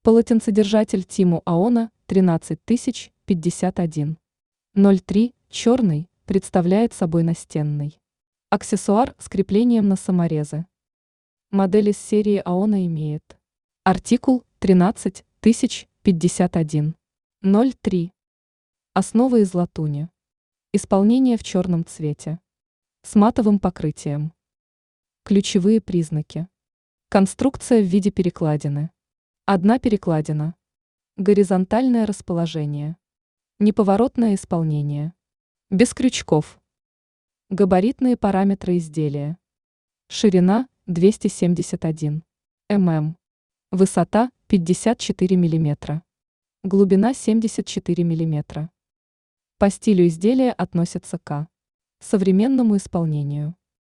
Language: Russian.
Полотенцедержатель Тиму Аона 13051. 03, черный, представляет собой настенный аксессуар с креплением на саморезы. Модель из серии Аона имеет артикул 13051. 03. Основа из латуни. Исполнение в черном цвете. С матовым покрытием. Ключевые признаки. Конструкция в виде перекладины. Одна перекладина. Горизонтальное расположение. Неповоротное исполнение. Без крючков. Габаритные параметры изделия. Ширина 271 мм. Высота 54 мм. Глубина 74 мм. По стилю изделия относится к современному исполнению.